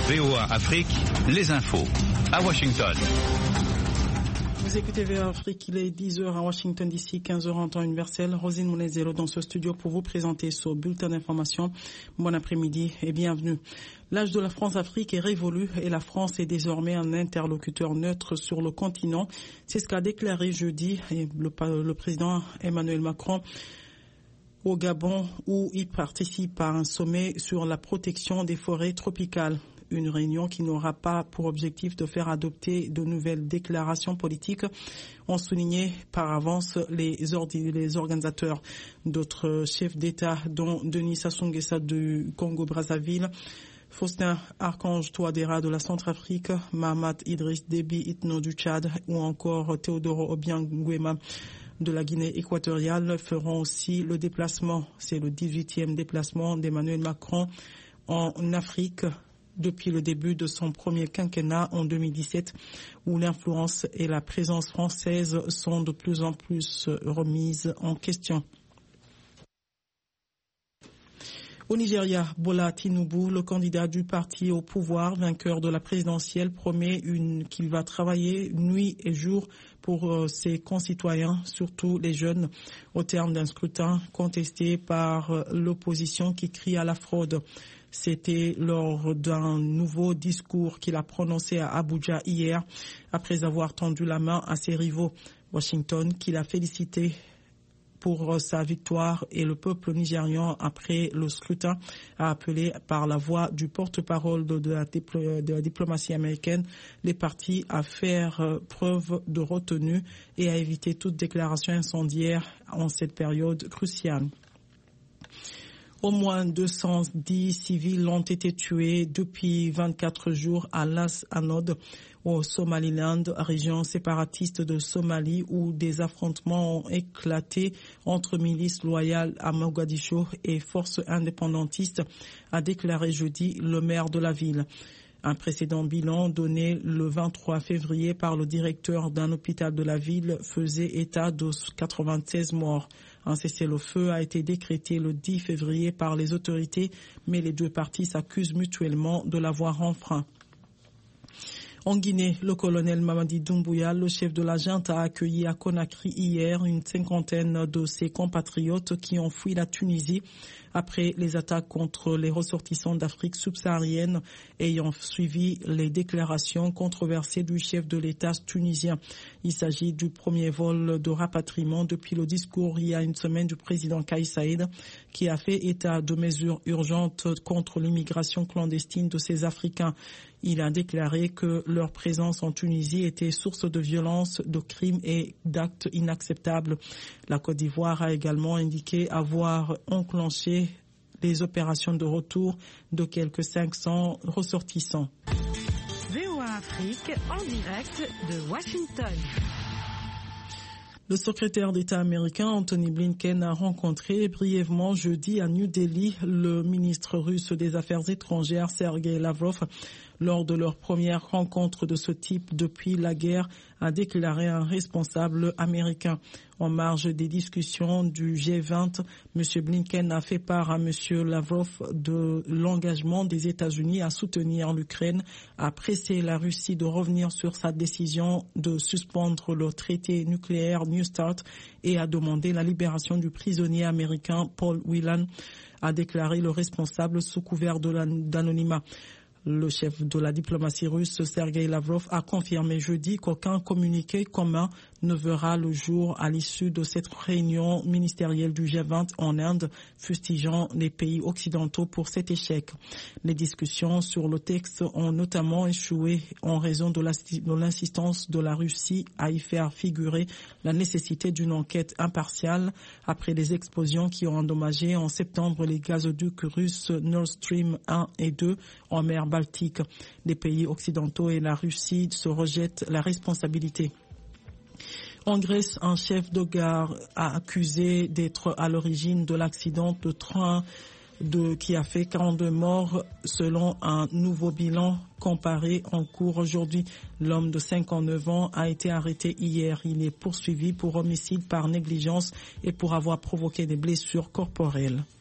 VOA Afrique, les infos. À Washington. Vous écoutez VOA Afrique, il est 10h à Washington d'ici, 15h en temps universel. Rosine Mounezero dans ce studio pour vous présenter ce bulletin d'information. Bon après-midi et bienvenue. L'âge de la France-Afrique est révolu et la France est désormais un interlocuteur neutre sur le continent. C'est ce qu'a déclaré jeudi le président Emmanuel Macron au Gabon, où il participe à un sommet sur la protection des forêts tropicales. Une réunion qui n'aura pas pour objectif de faire adopter de nouvelles déclarations politiques, ont souligné par avance les organisateurs. D'autres chefs d'État, dont Denis Sassou Nguesso du Congo-Brazzaville, Faustin Archange Touadéra de la Centrafrique, Mahamat Idriss Déby Itno du Tchad ou encore Théodoro Obiang Nguema de la Guinée équatoriale feront aussi le déplacement. C'est le 18e déplacement d'Emmanuel Macron en Afrique depuis le début de son premier quinquennat en 2017, où l'influence et la présence française sont de plus en plus remises en question. Au Nigeria, Bola Tinubu, le candidat du parti au pouvoir, vainqueur de la présidentielle, promet qu'il va travailler nuit et jour pour ses concitoyens, surtout les jeunes, au terme d'un scrutin contesté par l'opposition qui crie à la fraude. C'était lors d'un nouveau discours qu'il a prononcé à Abuja hier, après avoir tendu la main à ses rivaux. Washington, qu'il a félicité pour sa victoire, et le peuple nigérian, après le scrutin, a appelé par la voix du porte-parole de la diplomatie américaine les partis à faire preuve de retenue et à éviter toute déclaration incendiaire en cette période cruciale. Au moins 210 civils ont été tués depuis 24 jours à Las Anod, au Somaliland, région séparatiste de Somalie, où des affrontements ont éclaté entre milices loyales à Mogadiscio et forces indépendantistes, a déclaré jeudi le maire de la ville. Un précédent bilan donné le 23 février par le directeur d'un hôpital de la ville faisait état de 96 morts. Un cessez-le-feu a été décrété le 10 février par les autorités, mais les deux parties s'accusent mutuellement de l'avoir enfreint. En Guinée, le colonel Mamadi Doumbouya, le chef de la junte, a accueilli à Conakry hier une cinquantaine de ses compatriotes qui ont fui la Tunisie après les attaques contre les ressortissants d'Afrique subsaharienne ayant suivi les déclarations controversées du chef de l'État tunisien. Il s'agit du premier vol de rapatriement depuis le discours il y a une semaine du président Kais Saied, qui a fait état de mesures urgentes contre l'immigration clandestine de ces Africains. Il a déclaré que leur présence en Tunisie était source de violence, de crimes et d'actes inacceptables. La Côte d'Ivoire a également indiqué avoir enclenché les opérations de retour de quelques 500 ressortissants. VOA Afrique en direct de Washington. Le secrétaire d'État américain Anthony Blinken a rencontré brièvement jeudi à New Delhi le ministre russe des Affaires étrangères Sergei Lavrov. Lors de leur première rencontre de ce type depuis la guerre, a déclaré un responsable américain. En marge des discussions du G20, M. Blinken a fait part à M. Lavrov de l'engagement des États-Unis à soutenir l'Ukraine, à presser la Russie de revenir sur sa décision de suspendre le traité nucléaire New START et à demander la libération du prisonnier américain Paul Whelan, a déclaré le responsable sous couvert d'anonymat. Le chef de la diplomatie russe, Sergei Lavrov, a confirmé jeudi qu'aucun communiqué commun ne verra le jour à l'issue de cette réunion ministérielle du G20 en Inde, fustigeant les pays occidentaux pour cet échec. Les discussions sur le texte ont notamment échoué en raison de l'insistance de la Russie à y faire figurer la nécessité d'une enquête impartiale après les explosions qui ont endommagé en septembre les gazoducs russes Nord Stream 1 et 2 en mer Baltique. Les pays occidentaux et la Russie se rejettent la responsabilité. En Grèce, un chef de gare a accusé d'être à l'origine de l'accident de train qui a fait 42 morts selon un nouveau bilan comparé en cours aujourd'hui. L'homme de 59 ans a été arrêté hier. Il est poursuivi pour homicide par négligence et pour avoir provoqué des blessures corporelles.